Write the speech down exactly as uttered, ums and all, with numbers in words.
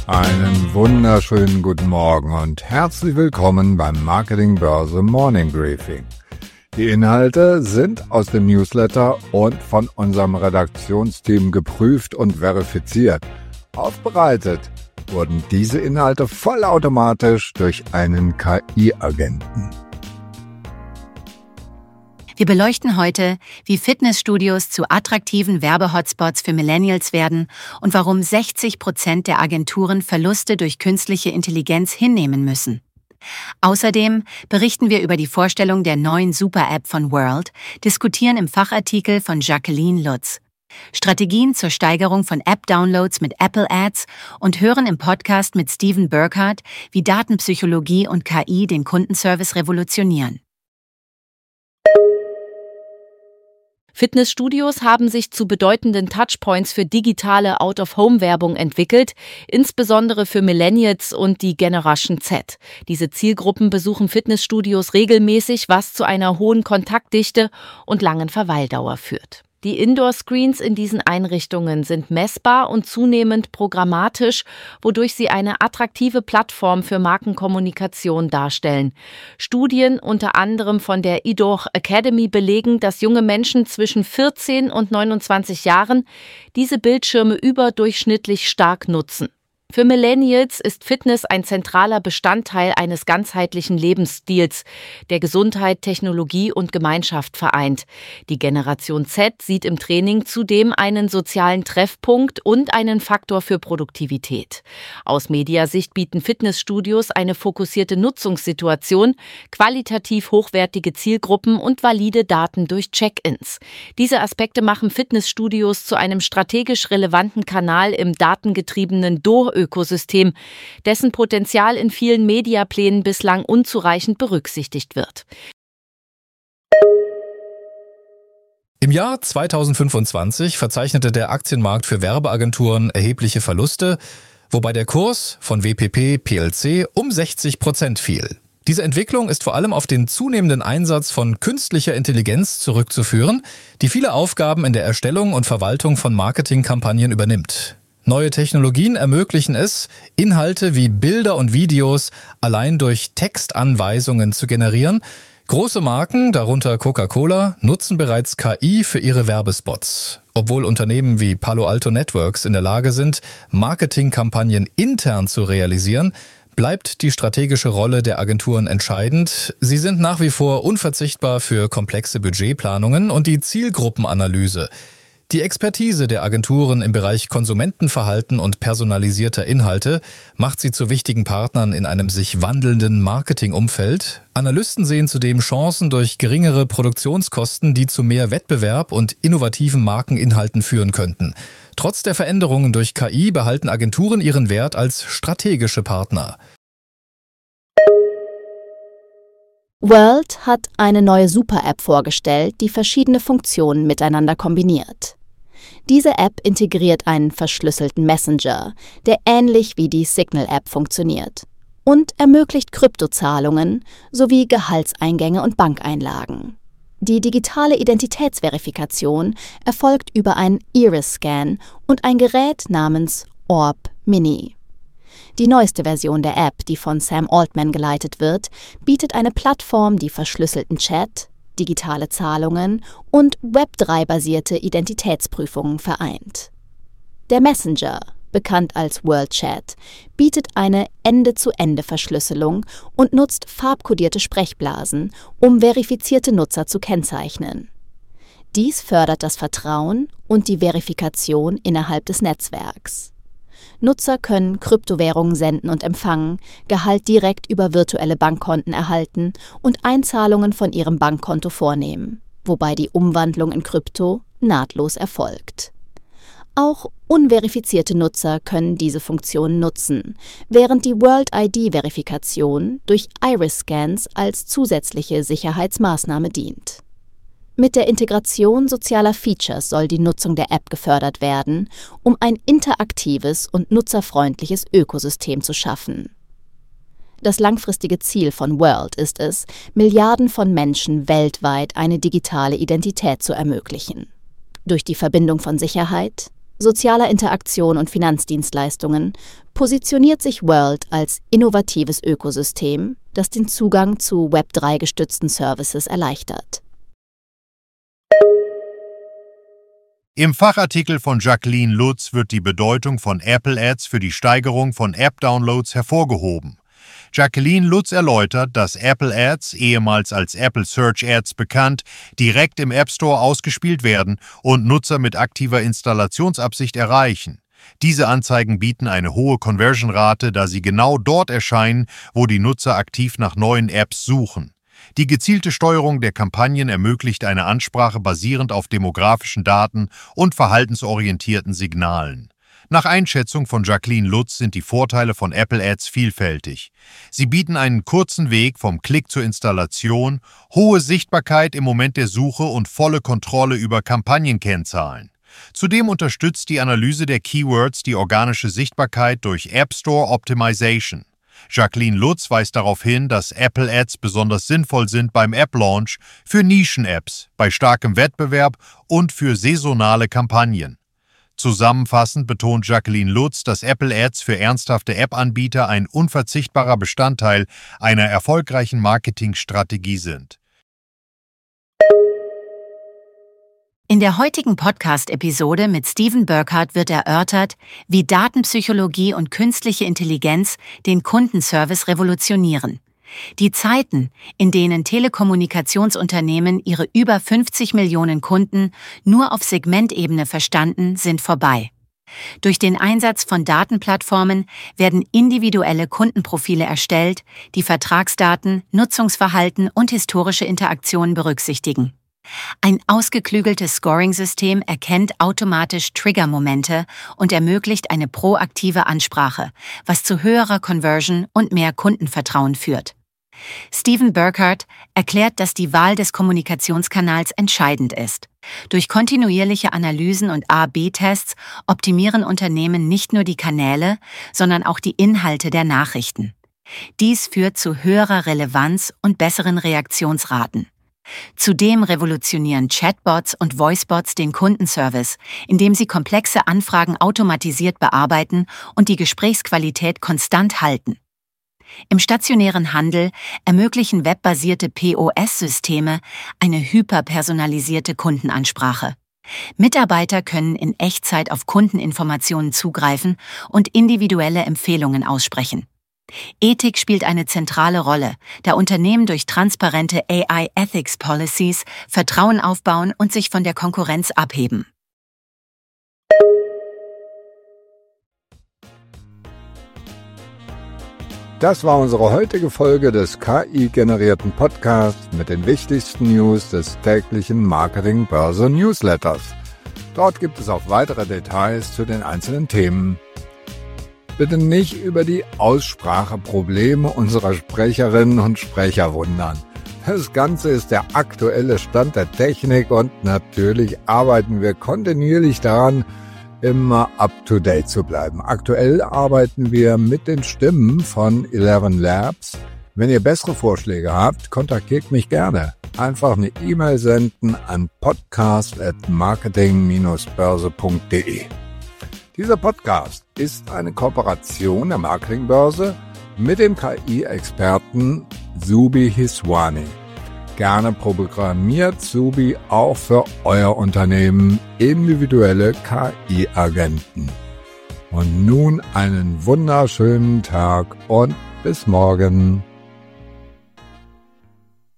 Einen wunderschönen guten Morgen und herzlich willkommen beim Marketing Börse Morning Briefing. Die Inhalte sind aus dem Newsletter und von unserem Redaktionsteam geprüft und verifiziert. Aufbereitet wurden diese Inhalte vollautomatisch durch einen K I-Agenten. Wir beleuchten heute, wie Fitnessstudios zu attraktiven Werbehotspots für Millennials werden und warum sechzig Prozent der Agenturen Verluste durch künstliche Intelligenz hinnehmen müssen. Außerdem berichten wir über die Vorstellung der neuen Super-App von World, diskutieren im Fachartikel von Jacqueline Lutz, Strategien zur Steigerung von App-Downloads mit Apple Ads und hören im Podcast mit Steven Burkhardt, wie Datenpsychologie und K I den Kundenservice revolutionieren. Fitnessstudios haben sich zu bedeutenden Touchpoints für digitale Out-of-Home-Werbung entwickelt, insbesondere für Millennials und die Generation Z. Diese Zielgruppen besuchen Fitnessstudios regelmäßig, was zu einer hohen Kontaktdichte und langen Verweildauer führt. Die Indoor-Screens in diesen Einrichtungen sind messbar und zunehmend programmatisch, wodurch sie eine attraktive Plattform für Markenkommunikation darstellen. Studien unter anderem von der Idor Academy belegen, dass junge Menschen zwischen vierzehn und neunundzwanzig Jahren diese Bildschirme überdurchschnittlich stark nutzen. Für Millennials ist Fitness ein zentraler Bestandteil eines ganzheitlichen Lebensstils, der Gesundheit, Technologie und Gemeinschaft vereint. Die Generation Z sieht im Training zudem einen sozialen Treffpunkt und einen Faktor für Produktivität. Aus Mediasicht bieten Fitnessstudios eine fokussierte Nutzungssituation, qualitativ hochwertige Zielgruppen und valide Daten durch Check-ins. Diese Aspekte machen Fitnessstudios zu einem strategisch relevanten Kanal im datengetriebenen D O Ökosystem, dessen Potenzial in vielen Mediaplänen bislang unzureichend berücksichtigt wird. Im Jahr zweitausendfünfundzwanzig verzeichnete der Aktienmarkt für Werbeagenturen erhebliche Verluste, wobei der Kurs von W P P P L C um sechzig Prozent fiel. Diese Entwicklung ist vor allem auf den zunehmenden Einsatz von künstlicher Intelligenz zurückzuführen, die viele Aufgaben in der Erstellung und Verwaltung von Marketingkampagnen übernimmt. Neue Technologien ermöglichen es, Inhalte wie Bilder und Videos allein durch Textanweisungen zu generieren. Große Marken, darunter Coca-Cola, nutzen bereits K I für ihre Werbespots. Obwohl Unternehmen wie Palo Alto Networks in der Lage sind, Marketingkampagnen intern zu realisieren, bleibt die strategische Rolle der Agenturen entscheidend. Sie sind nach wie vor unverzichtbar für komplexe Budgetplanungen und die Zielgruppenanalyse. Die Expertise der Agenturen im Bereich Konsumentenverhalten und personalisierter Inhalte macht sie zu wichtigen Partnern in einem sich wandelnden Marketingumfeld. Analysten sehen zudem Chancen durch geringere Produktionskosten, die zu mehr Wettbewerb und innovativen Markeninhalten führen könnten. Trotz der Veränderungen durch K I behalten Agenturen ihren Wert als strategische Partner. World hat eine neue Super-App vorgestellt, die verschiedene Funktionen miteinander kombiniert. Diese App integriert einen verschlüsselten Messenger, der ähnlich wie die Signal-App funktioniert und ermöglicht Kryptozahlungen sowie Gehaltseingänge und Bankeinlagen. Die digitale Identitätsverifikation erfolgt über einen Iris-Scan und ein Gerät namens Orb Mini. Die neueste Version der App, die von Sam Altman geleitet wird, bietet eine Plattform, die verschlüsselten Chat, digitale Zahlungen und Web drei basierte Identitätsprüfungen vereint. Der Messenger, bekannt als World Chat, bietet eine Ende-zu-Ende-Verschlüsselung und nutzt farbkodierte Sprechblasen, um verifizierte Nutzer zu kennzeichnen. Dies fördert das Vertrauen und die Verifikation innerhalb des Netzwerks. Nutzer können Kryptowährungen senden und empfangen, Gehalt direkt über virtuelle Bankkonten erhalten und Einzahlungen von ihrem Bankkonto vornehmen, wobei die Umwandlung in Krypto nahtlos erfolgt. Auch unverifizierte Nutzer können diese Funktion nutzen, während die World I D-Verifikation durch Iris-Scans als zusätzliche Sicherheitsmaßnahme dient. Mit der Integration sozialer Features soll die Nutzung der App gefördert werden, um ein interaktives und nutzerfreundliches Ökosystem zu schaffen. Das langfristige Ziel von World ist es, Milliarden von Menschen weltweit eine digitale Identität zu ermöglichen. Durch die Verbindung von Sicherheit, sozialer Interaktion und Finanzdienstleistungen positioniert sich World als innovatives Ökosystem, das den Zugang zu Web drei gestützten Services erleichtert. Im Fachartikel von Jacqueline Lutz wird die Bedeutung von Apple Ads für die Steigerung von App-Downloads hervorgehoben. Jacqueline Lutz erläutert, dass Apple Ads, ehemals als Apple Search Ads bekannt, direkt im App Store ausgespielt werden und Nutzer mit aktiver Installationsabsicht erreichen. Diese Anzeigen bieten eine hohe Conversion-Rate, da sie genau dort erscheinen, wo die Nutzer aktiv nach neuen Apps suchen. Die gezielte Steuerung der Kampagnen ermöglicht eine Ansprache basierend auf demografischen Daten und verhaltensorientierten Signalen. Nach Einschätzung von Jacqueline Lutz sind die Vorteile von Apple Ads vielfältig. Sie bieten einen kurzen Weg vom Klick zur Installation, hohe Sichtbarkeit im Moment der Suche und volle Kontrolle über Kampagnenkennzahlen. Zudem unterstützt die Analyse der Keywords die organische Sichtbarkeit durch App Store Optimization. Jacqueline Lutz weist darauf hin, dass Apple Ads besonders sinnvoll sind beim App-Launch, für Nischen-Apps, bei starkem Wettbewerb und für saisonale Kampagnen. Zusammenfassend betont Jacqueline Lutz, dass Apple Ads für ernsthafte App-Anbieter ein unverzichtbarer Bestandteil einer erfolgreichen Marketingstrategie sind. In der heutigen Podcast-Episode mit Steven Burkhardt wird erörtert, wie Datenpsychologie und künstliche Intelligenz den Kundenservice revolutionieren. Die Zeiten, in denen Telekommunikationsunternehmen ihre über fünfzig Millionen Kunden nur auf Segmentebene verstanden, sind vorbei. Durch den Einsatz von Datenplattformen werden individuelle Kundenprofile erstellt, die Vertragsdaten, Nutzungsverhalten und historische Interaktionen berücksichtigen. Ein ausgeklügeltes Scoring-System erkennt automatisch Triggermomente und ermöglicht eine proaktive Ansprache, was zu höherer Conversion und mehr Kundenvertrauen führt. Steven Burkhardt erklärt, dass die Wahl des Kommunikationskanals entscheidend ist. Durch kontinuierliche Analysen und A B Tests optimieren Unternehmen nicht nur die Kanäle, sondern auch die Inhalte der Nachrichten. Dies führt zu höherer Relevanz und besseren Reaktionsraten. Zudem revolutionieren Chatbots und Voicebots den Kundenservice, indem sie komplexe Anfragen automatisiert bearbeiten und die Gesprächsqualität konstant halten. Im stationären Handel ermöglichen webbasierte P O S-Systeme eine hyperpersonalisierte Kundenansprache. Mitarbeiter können in Echtzeit auf Kundeninformationen zugreifen und individuelle Empfehlungen aussprechen. Ethik spielt eine zentrale Rolle, da Unternehmen durch transparente A I Ethics Policies Vertrauen aufbauen und sich von der Konkurrenz abheben. Das war unsere heutige Folge des K I-generierten Podcasts mit den wichtigsten News des täglichen Marketing-Börse-Newsletters. Dort gibt es auch weitere Details zu den einzelnen Themen. Bitte nicht über die Ausspracheprobleme unserer Sprecherinnen und Sprecher wundern. Das Ganze ist der aktuelle Stand der Technik und natürlich arbeiten wir kontinuierlich daran, immer up-to-date zu bleiben. Aktuell arbeiten wir mit den Stimmen von Eleven Labs. Wenn ihr bessere Vorschläge habt, kontaktiert mich gerne. Einfach eine E-Mail senden an podcast at marketing dash börse punkt de. Dieser Podcast ist eine Kooperation der Marketingbörse mit dem K I-Experten Zubi Hiswani. Gerne programmiert Zubi auch für euer Unternehmen individuelle K I-Agenten. Und nun einen wunderschönen Tag und bis morgen.